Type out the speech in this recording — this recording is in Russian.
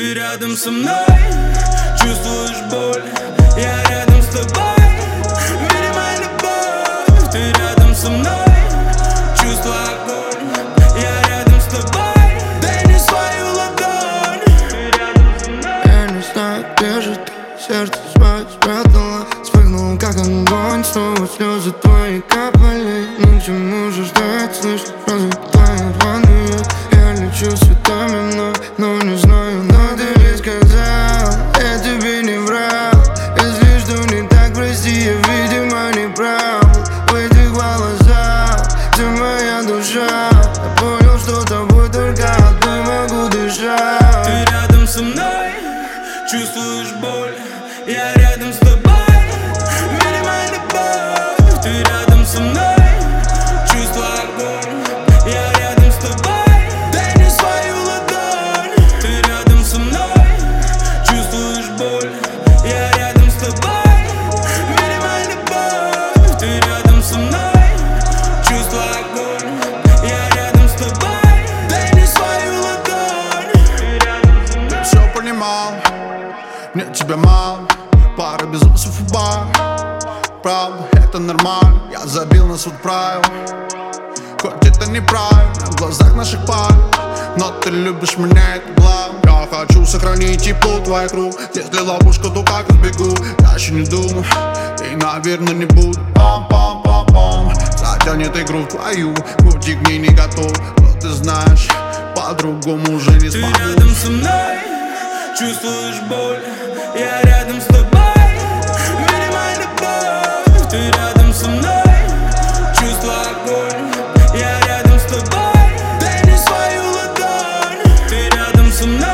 Ты рядом со мной, чувствуешь боль, я рядом с тобой. Видимая любовь, ты рядом со мной, чувство огонь, я рядом с тобой. Дай мне свою ладонь, ты рядом со мной. Я не знаю, где же ты, сердце свое спрятала. Вспыхнул как огонь, снова слезы твои капали. Ни к чему же ждать, слышь, разве твои рваные? Я лечу цветами вновь, но не знаю, но ты ведь сказал, я тебе не врал. Если что не так, прости, я, видимо, не прав. В этих глазах ты моя душа. Я понял, что тобой только одной могу дышать. Ты рядом со мной, чувствуешь боль, я рядом с тобой. Видимая любовь, ты рядом со мной, чувство огонь, я рядом с тобой. Дай мне свою ладонь, ты рядом со мной, чувствуешь боль, я рядом с тобой. Видимая любовь, ты рядом со мной, чувство огонь, я рядом с тобой. Дай мне свою ладонь, ты рядом со мной. Все понимал, мне тебя мало, пара безумцев в бар. Правда, это нормально, я забил на суд правил. Хоть это неправильно в глазах наших пар, но ты любишь меня, это главное. Я хочу сохранить тепло твоих рук. Если ловушка, то как избегу? Я еще не думаю и, наверное, не буду. Пам-пам-пам-пам затянет игру в твою, пути к ней не готов. Но ты знаешь, по-другому уже не смогу. Ты рядом со мной, чувствуешь боль, я рядом с тобой. Видимая любовь, ты рядом со мной, чувство огонь, я рядом с тобой. Дай мне свою ладонь, ты рядом со мной.